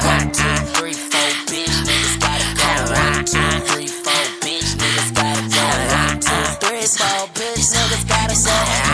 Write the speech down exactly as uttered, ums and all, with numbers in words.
One, two, three, four, bitch, niggas gotta go. One, two, three, four, bitch, niggas gotta go. One, two, three, four, bitch, niggas gotta go.